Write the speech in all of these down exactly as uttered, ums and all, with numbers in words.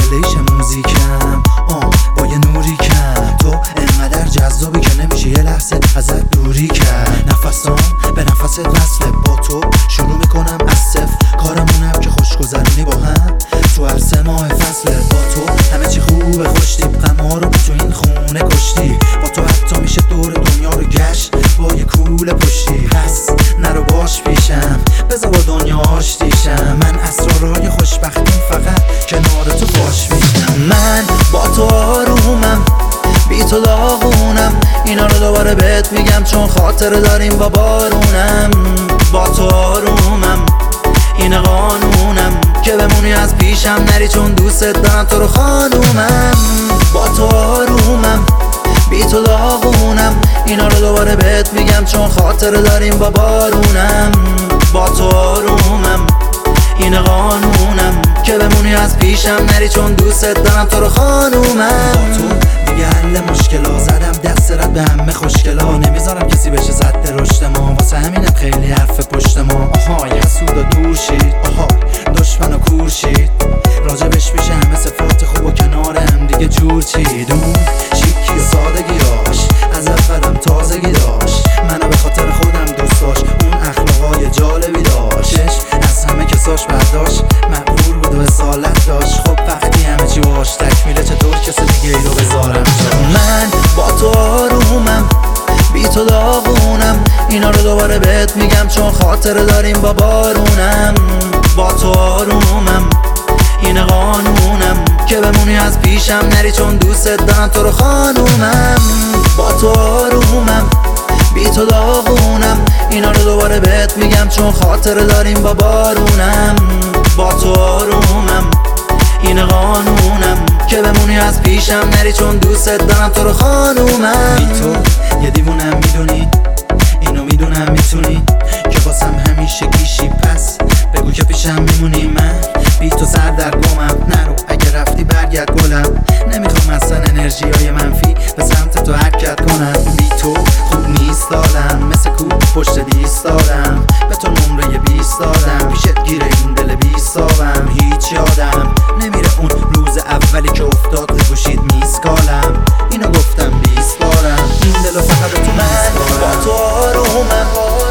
ریلیش موزیکم آه با یه نوری کم. تو انقدر جذابی که نمیشه یه لحظه ازت دوری کرد. نفسام به نفست وصله، با تو شروع میکنم از صفر. کارمونم که خوش گذرونی با هم تو هر سه ماه فصله. با تو همه چی خوبه خوش تیپ، غم‌ها رو تو این خونه کشتی. با تو حتی میشه دور دنیا رو گشت با یه کوله پشتی. پس نرو باش پیشم، بذار با دنیا آشتیشم. من اسرارای خوشبختی فقط کنار تو باش میشم. من با تو آرومم، بی تو داغونم. اینا رو دوباره بهت میگم چون خاطره داریم با بارونم. با تو آرومم، این قانونم که بمونی از پیشم نری چون دوست دارم تو رو خانومم. با تو آرومم، بی تو داغونم. اینا رو دوباره بهت میگم چون خاطره داریم با بارونم. با تو آرومم، این قانونم که بمونی از پیشم نری چون دوست دارم تو رو خانومم. با تو دیگه حل مشکلا، زدم دست رد به همه خوشگلا. نمیذارم کسی بشه زد رشد ما، واسه همینم خیلی حرف پشت ما. آها یه حسود و دور شید، آها دشمن و کور شید. راجبش میشه همه صفات خوب و کنار هم دیگه جور چید. اون شیکی و سادگی داشت، از اولم تازگی داشت. منو به خاطر خودم دوست داشت، اون اخلاقای جالبی داشتش. از همه کساش برداشت، مقبول بود و اصالت داشت. خب وقتی همه چی باش تکمیله چطور کسی دیگه ای رو بذارم جاش. من با تو آرومم، بی تو داغونم. اینا رو دوباره بهت میگم چون خاطره داریم با بارونم. با تو آرومم، این قانونم که بمونی از پیشم نری چون دوست دارم تو رو خانومم. با تو آرومم، بی تو داغونم. اینا رو دوباره بهت میگم چون خاطره داریم با بارونم. با تو آرومم، این قانونم که بمونی از پیشم نری چون دوست دارم تو رو خانومم. بی تو یه دیوونم میدونی، اینو میدونم میتونی که واسم همیشه گیشی. پس بگو که پیشم میمونی. من بی تو سر در گمم، نرو اگه رفتی برگرد گلم. نمیخوام اصلا انرژی های منفی به سمت تو حرکت کنم. بی تو خوب نیست دادم، مثل کوب پشت دیست دادم. به تو نمره بیست دادم، پیشت گیره این دل بیست دادم. هیچ یادم نمیره اون روز اولی که افتاد رو گوشید میسکالم. اینو گفتم بیست بارم، این دلو فقط تو من. با تو آرومم،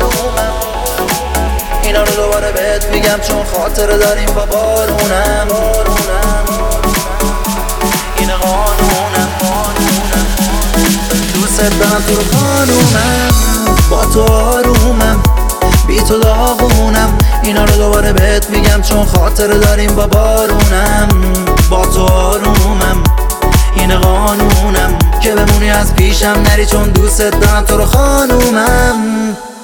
اینا رو دوباره بهت میگم چون خاطره داریم با بارونم. این قانونم، دوست دارم تو رو خانومم. با تو آرومم، بی تو داغونم. اینا رو دوباره بهت میگم چون خاطره داریم با بارونم. با تو آرومم، این قانونم که بمونی از پیشم نری چون دوست دارم تو رو خانومم.